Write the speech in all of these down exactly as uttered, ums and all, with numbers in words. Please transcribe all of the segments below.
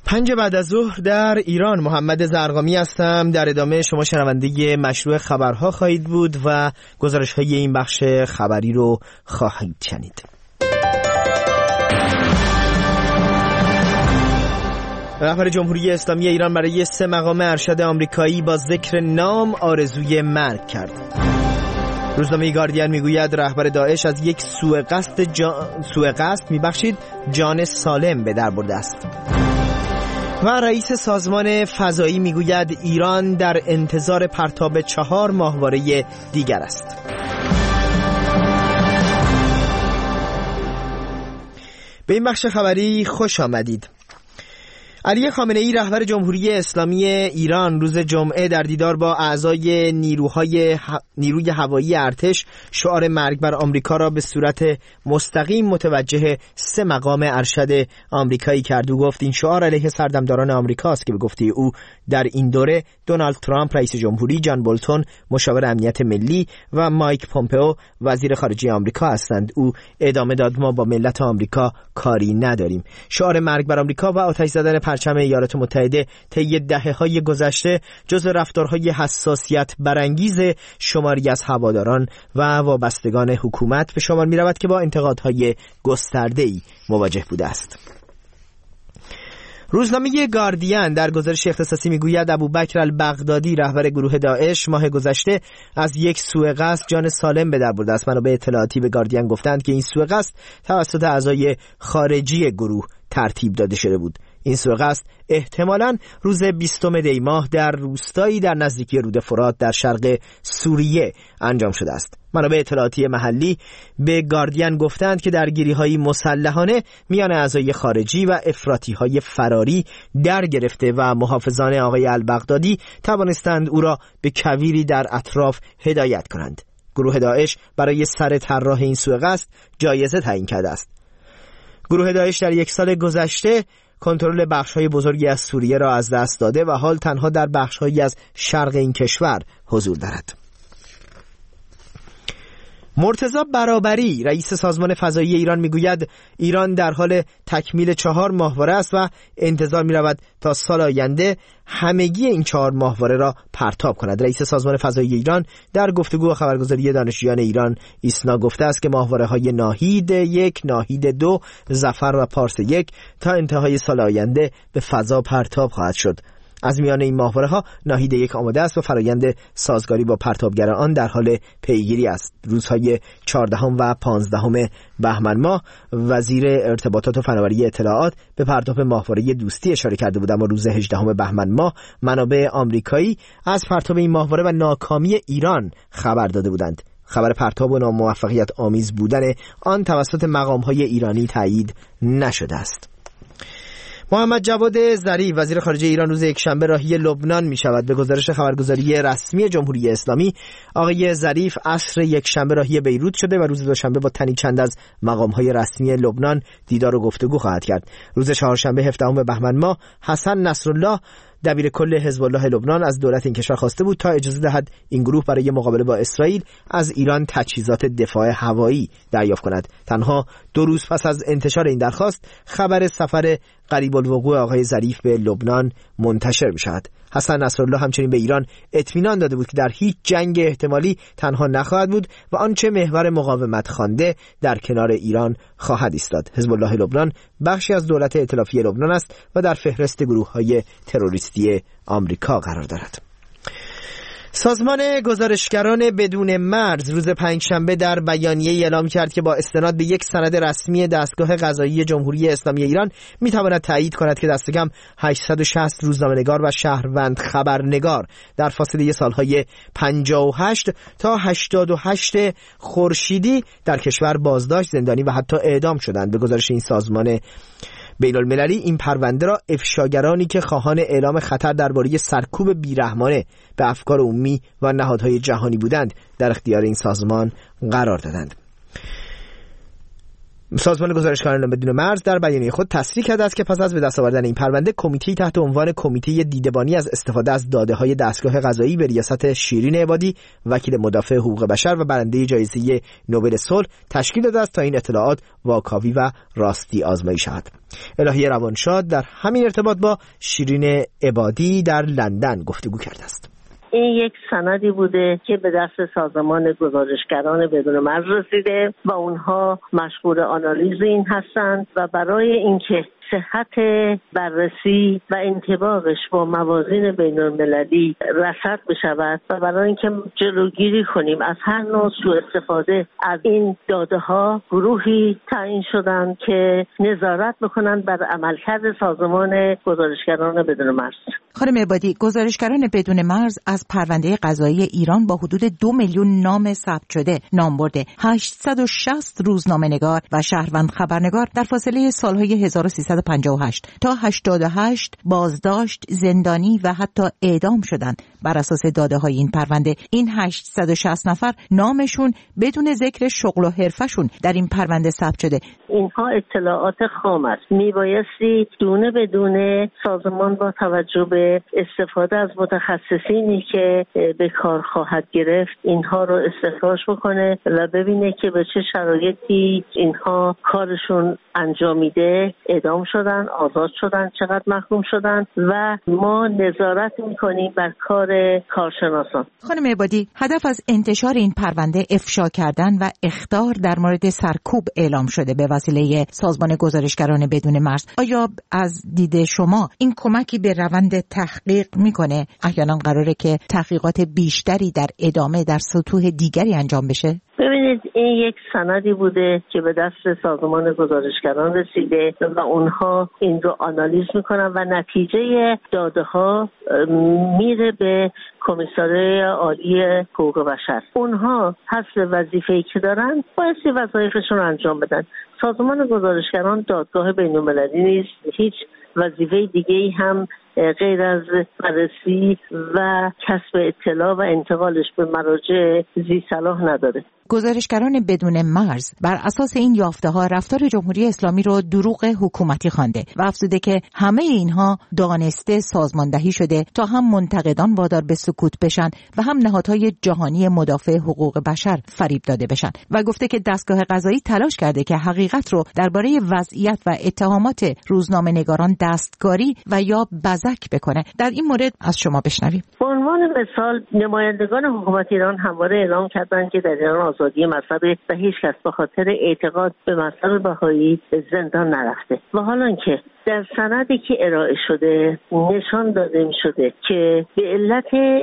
پنج بعد از ظهر در ایران. محمد زرقامی هستم. در ادامه شما شنونده مشروع خبرها خواهید بود و گزارش های این بخش خبری رو خواهید شنید. رهبر جمهوری اسلامی ایران برای سه مقام ارشد آمریکایی با ذکر نام آرزوی مرگ کرد. روزنامه گاردین میگوید رهبر داعش از یک سوء قصد جا... سوء قصد میبخشید جان سالم به در برده است. و رئیس سازمان فضایی میگوید ایران در انتظار پرتاب چهار ماهواره دیگر است. به این بخش خبری خوش آمدید. علی خامنه‌ای رهبر جمهوری اسلامی ایران روز جمعه در دیدار با اعضای نیروهای ه... نیروی هوایی ارتش شعار مرگ بر آمریکا را به صورت مستقیم متوجه سه مقام ارشد آمریکایی کرد. او گفت این شعار علیه سردمداران آمریکاست که به گفته او در این دوره دونالد ترامپ رئیس جمهوری، جان بولتون مشاور امنیت ملی و مایک پومپئو وزیر خارجه آمریکا هستند. او ادامه داد ما با ملت آمریکا کاری نداریم. شعار مرگ بر آمریکا و آتش زدن پرچم ایالات متحده طی دهه‌های گذشته جزو رفتارهای حساسیت برانگیز شماری از هواداران و وابستگان حکومت به شمار می‌رود که با انتقادهای گسترده‌ای مواجه بوده است. روزنامه گاردین در گزارش اختصاصی میگوید ابوبکر البغدادی رهبر گروه داعش ماه گذشته از یک سوء قصد جان سالم به در برده است. منابع اطلاعاتی به گاردین گفتند که این سوء قصد توسط اعضای خارجی گروه ترتیب داده شده بود. این سوء قصد احتمالاً روز بیستم دی ماه در روستایی در نزدیکی رود فرات در شرق سوریه انجام شده است. منابع اطلاعاتی محلی به گاردین گفتند که درگیری‌های مسلحانه میان اعضای خارجی و افراطی‌های فراری در گرفته و محافظان آقای البغدادی توانستند او را به کویری در اطراف هدایت کنند. گروه داعش برای سر طراح این سوء قصد جایزه تعیین کرده است. گروه داعش در یک سال گذشته کنترل بخش‌های بزرگی از سوریه را از دست داده و حال تنها در بخش‌هایی از شرق این کشور حضور دارد. مرتضی برابری رئیس سازمان فضایی ایران میگوید ایران در حال تکمیل چهار ماهواره است و انتظار می‌رود تا سال آینده همگی این چهار ماهواره را پرتاب کند. رئیس سازمان فضایی ایران در گفتگو با خبرگزاری دانشجویان ایران ایسنا گفته است که ماهواره‌های ناهید یک، ناهید دو، ظفر و پارس یک تا انتهای سال آینده به فضا پرتاب خواهد شد. از میان این ماهواره‌ها ناهید یک آماده است و فرایند سازگاری با پرتابگر آن در حال پیگیری است. روزهای چهاردهم و پانزدهم بهمن ماه وزیر ارتباطات و فناوری اطلاعات به پرتاب ماهواره دوستی اشاره کرده بود، اما روز هجدهم بهمن ماه منابع آمریکایی از پرتاب این ماهواره و ناکامی ایران خبر داده بودند. خبر پرتاب و ناموفقیت آمیز بودن آن توسط مقام‌های ایرانی تایید نشده است. محمد جواد ظریف وزیر خارجه ایران روز یکشنبه راهی لبنان می شود. به گزارش خبرگزاری رسمی جمهوری اسلامی آقای ظریف عصر یکشنبه راهی بیروت شده و روز دوشنبه با تنی چند از مقام‌های رسمی لبنان دیدار و گفتگو خواهد کرد. روز چهارشنبه هفدهم بهمن ماه حسن نصرالله دبیر کل حزب الله لبنان از دولت این کشور خواسته بود تا اجازه دهد این گروه برای مقابله با اسرائیل از ایران تجهیزات دفاع هوایی دریافت کند. تنها دو روز پس از انتشار این درخواست خبر سفر قریب الوقوع آقای ظریف به لبنان منتشر می شود. حسن نصرالله همچنین به ایران اطمینان داده بود که در هیچ جنگ احتمالی تنها نخواهد بود و آنچه محور مقاومت خوانده در کنار ایران خواهد ایستاد. حزب الله لبنان بخشی از دولت ائتلافی لبنان است و در فهرست گروه‌های تروریستی آمریکا قرار دارد. سازمان گزارشگران بدون مرز روز پنجشنبه در بیانیه‌ای اعلام کرد که با استناد به یک سند رسمی دستگاه قضایی جمهوری اسلامی ایران می‌تواند تایید کند که دست کم هشتصد و شصت روزنامه‌نگار و شهروند خبرنگار در فاصله سالهای پنجاه و هشت تا هشتاد و هشت خورشیدی در کشور بازداشت، زندانی و حتی اعدام شدند. به گزارش این سازمان بین المللی این پرونده را افشاگرانی که خواهان اعلام خطر درباره سرکوب بیرحمانه به افکار عمومی و نهادهای جهانی بودند در اختیار این سازمان قرار دادند. سازمان گزارشگران بدون مرز در بیانیه خود تصریح کرده است که پس از به دست آوردن این پرونده، کمیته تحت عنوان کمیته دیدبانی از استفاده از داده‌های دستگاه قضایی به ریاست شیرین عبادی، وکیل مدافع حقوق بشر و برنده جایزه نوبل صلح تشکیل داده است تا این اطلاعات واکاوی و راستی آزمایی شود. الهی روانشاد در همین ارتباط با شیرین عبادی در لندن گفتگو کرده است. این یک سندی بوده که به دست سازمان گزارشگران بدون مرز رسیده و اونها مشغول آنالیز این هستند و برای اینکه صحت بررسی و انطباقش با موازین بین المللی رصد بشود و برای اینکه جلوگیری کنیم از هر نوع سوء استفاده از این داده ها، گروهی تعیین شدند که نظارت بکنند بر عملکرد سازمان گزارشگران بدون مرز. خانم عبادی، گزارشگران بدون مرز از پرونده قضایی ایران با حدود دو میلیون نام ثبت شده نام برده. هشتصد و شصت روزنامه‌نگار و شهروند خبرنگار در فاصله سالهای هزار و سیصد و پنجاه و هشت تا هشتاد و هشت بازداشت، زندانی و حتی اعدام شدند. بر اساس داده‌های این پرونده، این هشتصد و شصت نفر نامشون بدون ذکر شغل و حرفشون در این پرونده ثبت شده. اینها اطلاعات خام است. میبایستی دونه بدونه سازمان با توجه به استفاده از متخصصینی که به کار خواهد گرفت اینها رو استخراج بکنه و ببینه که به چه شرایطی اینها کارشون انجامیده، اعدام شدن، آزاد شدن، چقدر محکوم شدن و ما نظارت میکنیم بر کار کارشناسان. خانم عبادی، هدف از انتشار این پرونده افشا کردن و اخطار در مورد سرکوب اعلام شده به وسیله سازمان گزارشگران بدون مرز. آیا از دید شما این کمکی به روند تحقیق میکنه؟ احیانا قراره که تحقیقات بیشتری در ادامه در سطوح دیگری انجام بشه؟ ببینید، این یک سندی بوده که به دست سازمان گزارشگران رسیده و اونها این رو آنالیز میکنن و نتیجه داده ها میره به کمیساریات عالی حقوق بشر. اونها حسب وظیفه‌ای که دارن بایستی وظایفشون رو انجام بدن. سازمان گزارشگران دادگاه بین‌المللی نیست، هیچ وظیفه دیگه‌ای هم غیر از بررسی و کسب اطلاع و انتقالش به مراجع ذی صلاح نداره. گزارشگران بدون مرز بر اساس این یافته‌ها رفتار جمهوری اسلامی رو دروغ حکومتی خوانده و افزوده که همه اینها دانسته سازماندهی شده تا هم منتقدان وادار به سکوت بشن و هم نهادهای جهانی مدافع حقوق بشر فریب داده بشن و گفته که دستگاه قضایی تلاش کرده که حقیقت رو درباره وضعیت و اتهامات روزنامه‌نگاران دستکاری و یا بزک بکنه. در این مورد از شما بشنویم. به عنوان مثال، نمایندگان حکومت ایران همواره اعلام کردند که در ایران آزادی مذهب و هیچ کس به خاطر اعتقاد به مذهب بهایی زندان نرفته و حالا که در سندی که ارائه شده نشان داده می شده که به علت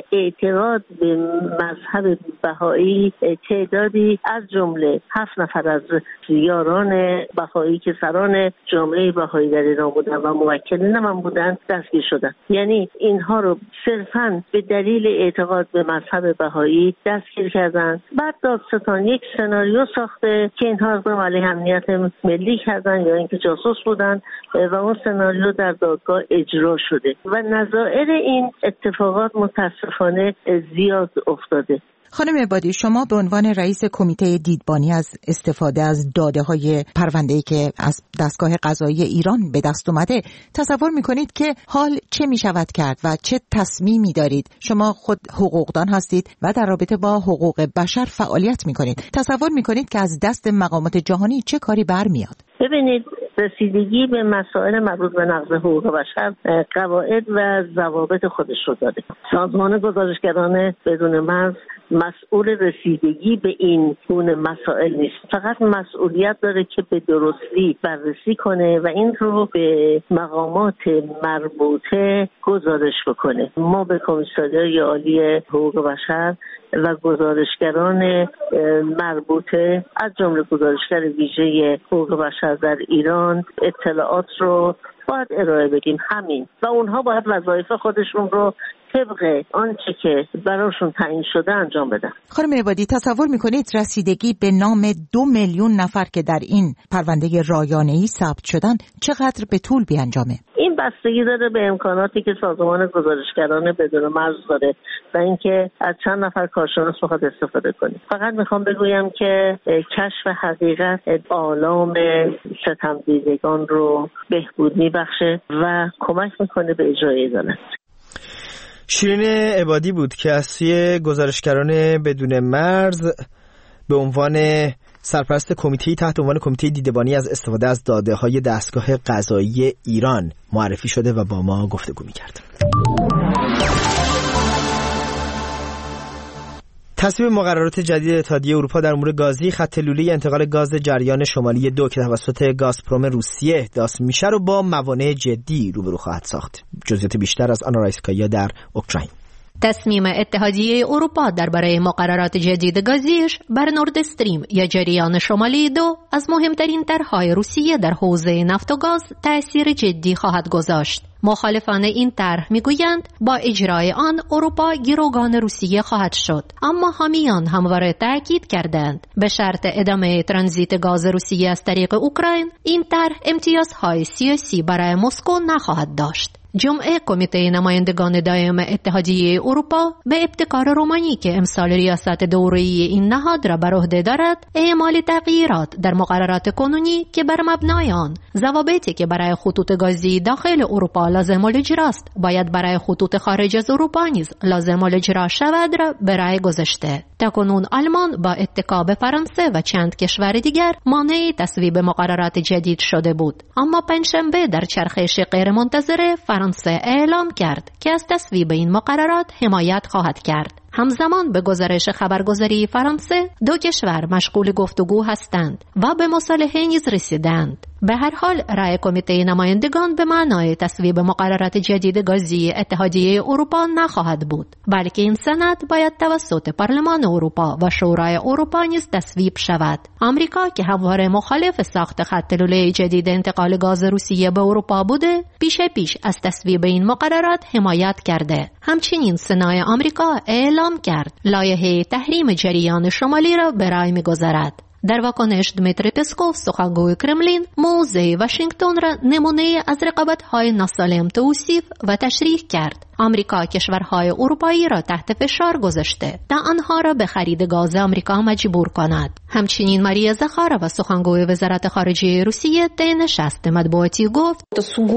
اعتقاد به مذهب بهایی تعدادی از جمله هفت نفر از یاران بهایی که سران جامعه بهایی در ایران بودن و موکلین من بودن دستگیر شدن. یعنی اینها رو صرفاً به دلیل اعتقاد به مذهب بهایی دستگیر کردن. بعد دادستان یک سناریو ساخته که اینها اقدام علیه امنیت ملی کردن یا اینکه جاسوس بودن و اون سناریو در دادگاه اجرا شده و نظائر این اتفاقات متاسفانه زیاد افتاده. خانم عبادی، شما به عنوان رئیس کمیته دیدبانی از استفاده از داده‌های پرونده‌ای که از دستگاه قضایی ایران به دست اومده تصور می‌کنید که حال چه می‌شود کرد و چه تصمیمی دارید؟ شما خود حقوقدان هستید و در رابطه با حقوق بشر فعالیت می‌کنید. تصور می‌کنید که از دست مقامات جهانی چه کاری برمیاد؟ ببینید، رسیدگی به مسائل مربوط به نقض حقوق بشر قواعد و ضوابط خودش رو داره. سازمان گزارشگران بدون مرز مسئول رسیدگی به این گونه مسائل نیست، فقط مسئولیت داره که به درستی بررسی کنه و این رو به مقامات مربوطه گزارش بکنه. ما به کمیساریات عالی حقوق بشر و گزارشگران مربوطه از جمله گزارشگر ویژه حقوق بشر در ایران اطلاعات رو باید ارائه بدیم، همین، و اونها باید وظایف خودشون رو طبق آنچه که براشون تعیین شده انجام بدن. خانم عبادی، تصور میکنید رسیدگی به نام دو میلیون نفر که در این پرونده رایانه‌ای ثبت شدن چقدر به طول بیانجامه؟ این بستگی داره به امکاناتی که سازمان گزارشگران بدون مرز داره و اینکه از چند نفر کارشناس بخواد استفاده کنیم. فقط میخوام بگویم که کشف حقیقت آلام ستمدیدگان رو بهبود میبخشه و کمک میکنه به اجرای عدالت. شیرین عبادی بود که از سوی گزارشگران بدون مرز به عنوان سرپرست کمیته تحت عنوان کمیته دیدبانی از استفاده از داده‌های دستگاه قضایی ایران معرفی شده و با ما گفتگو می‌کرد. تصویب مقررات جدید اتحادیه اروپا در امور گازی، خط لوله انتقال گاز جریان شمالی دو که توسط گازپروم روسیه احداث میشه رو با موانع جدی روبرو خواهد ساخت. جزئیات بیشتر از آنا رایسکایا در اوکراین. تصمیم اتحادیه اروپا درباره مقررات جدید گازیش بر نورد استریم یا جریان شمالی دو از مهمترین طرح‌های روسیه در حوزه نفت و گاز تأثیر جدی خواهد گذاشت. مخالفان این طرح میگویند با اجرای آن اروپا گروگان روسیه خواهد شد، اما حامیان همواره تاکید کردند به شرط ادامه ترانزیت گاز روسیه از طریق اوکراین این طرح امتیازهای سیاسی برای مسکو نخواهد داشت. جمعه کمیته نمایندگان دائم اتحادیه اروپا به ابتکار رومانی که امسال ریاست دوره‌ای این نهاد را بر عهده دارد اعمال تغییرات در مقررات کنونی که بر مبنای آن ضوابطی که برای خطوط گازی داخل اروپا لازم الاجرا است باید برای خطوط خارج از اروپا نیز لازم الاجرا شود را به رأی گذاشته. تاکنون آلمان با اتکا به فرانسه و چند کشور دیگر مانع تصویب مقررات جدید شده بود، اما پنجشنبه در چرخش غیرمنتظره فرانسه اعلام کرد که از تصویب این مقررات حمایت خواهد کرد. همزمان به گزارش خبرگزاری فرانسه دو کشور مشغول گفتگو هستند و به مصالحه نیز رسیدند. به هر حال رأی کمیته نمایندگان به معنای تصویب مقررات جدید گازی اتحادیه اروپا نخواهد بود، بلکه این سند باید توسط پارلمان اروپا و شورای اروپا نیز تصویب شود. آمریکا که همواره مخالف ساخت خط لوله جدید انتقال گاز روسیه به اروپا بوده، پیش پیش از تصویب این مقررات حمایت کرده. همچنین سنای آمریکا اعلام کرد لایحه تحریم جریان شمالی را به رأی می‌گذارد. در واکنش دمیتری پسکوف سخنگوی کرملین موضع واشنگتن را نمونه از رقابت‌های ناسالم توصیف و تشریح کرد. آمریکا کشورهای اروپایی را تحت فشار گذاشته تا آنها را به خرید گاز آمریکا مجبور کند. همچنین ماریا زخارова سخنگوی وزارت خارجه روسیه طی نشست مطبوعاتی گفت: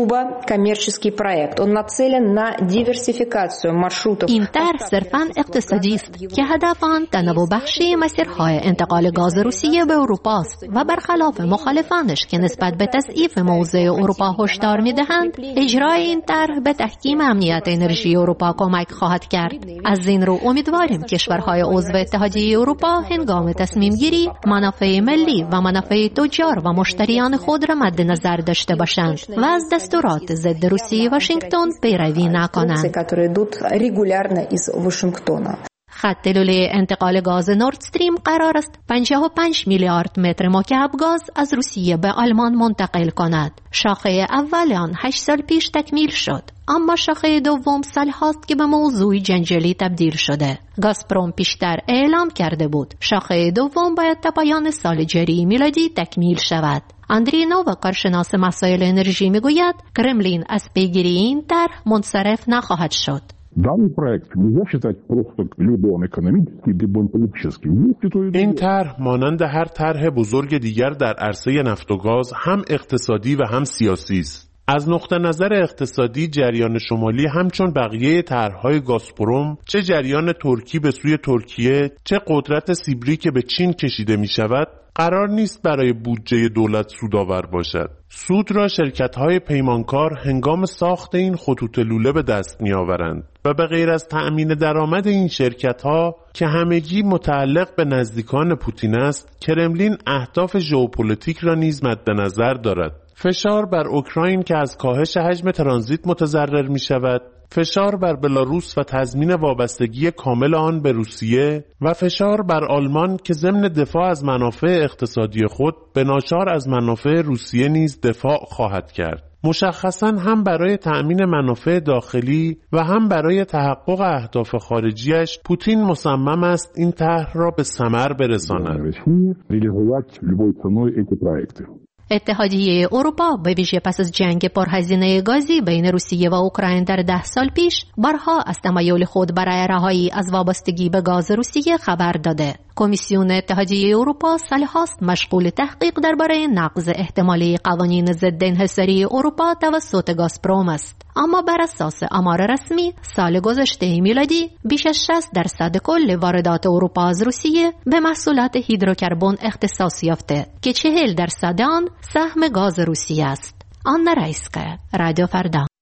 این طرح صرفاً اقتصادی است که هدف آن تنوع بخشی مسیرهای انتقال گاز روسیه به اروپا است و برخلاف مخالفانش که نسبت به تضعیف موضع اروپا هشدار می‌دهند، اجرای این طرح به تحکیم امنیت انرژی اروپا کمک خواهد کرد. از این رو امیدواریم کشورهای عضو اتحادیه اروپا هنگام تصمیم گیری منافع ملی و منافع تجار و مشتریان خود را مد نظر داشته باشند و از دستورات ضد روسیه واشنگتن پیروی نکنند. خط لوله انتقال گاز نورد استریم قرار است پنجاه و پنج میلیارد متر مکعب گاز از روسیه به آلمان منتقل کند. شاخه اول آن هشت سال پیش تکمیل شد، اما شاخه دوم سال هاست که به موضوع جنجالی تبدیل شده. گازپروم پیشتر اعلام کرده بود شاخه دوم باید تا پایان سال جاری میلادی تکمیل شود. اندری نووا کارشناس مسائل انرژی میگوید کرملین از پیگیری این طرح منصرف نخواهد شد. Данный проект нельзя считать просто либо он экономический, либо он политический. این طرح مانند هر طرح بزرگ دیگر در عرصه نفت و گاز هم اقتصادی و هم سیاسی است. از نقطه نظر اقتصادی جریان شمالی همچون بقیه طرح‌های گازپروم، چه جریان ترکی به سوی ترکیه، چه قدرت سیبری که به چین کشیده می شود، قرار نیست برای بودجه دولت سودآور باشد. سود را شرکت‌های پیمانکار هنگام ساخت این خطوط لوله به دست می‌آورند و به غیر از تأمین درآمد این شرکت‌ها که همگی متعلق به نزدیکان پوتین است، کرملین اهداف ژئوپلیتیک را نیز مد نظر دارد. فشار بر اوکراین که از کاهش حجم ترانزیت متضرر می‌شود، فشار بر بلاروس و تضمین وابستگی کامل آن به روسیه و فشار بر آلمان که ضمن دفاع از منافع اقتصادی خود به ناچار از منافع روسیه نیز دفاع خواهد کرد. مشخصاً هم برای تأمین منافع داخلی و هم برای تحقق اهداف خارجیش پوتین مصمم است این طرح را به ثمر برساند. اتحادیه اروپا به ویژه پس از جنگ پرهزینه گازی بین روسیه و اوکراین در ده سال پیش بارها از تمایل خود برای رهایی از وابستگی به گاز روسیه خبر داده. کمیسیون اتحادیه اروپا سالهاست مشغول تحقیق درباره نقض احتمالی قوانین ضد انحصاری اروپا توسط گازپروم است. اما بر اساس آمار رسمی سال گذشته میلادی بیش از شصت درصد کل واردات اروپا از روسیه به محصولات هیدروکربن اختصاص یافته که چهل درصد آن سهم گاز روسیه است. آن رئیسکه رادیو فردا.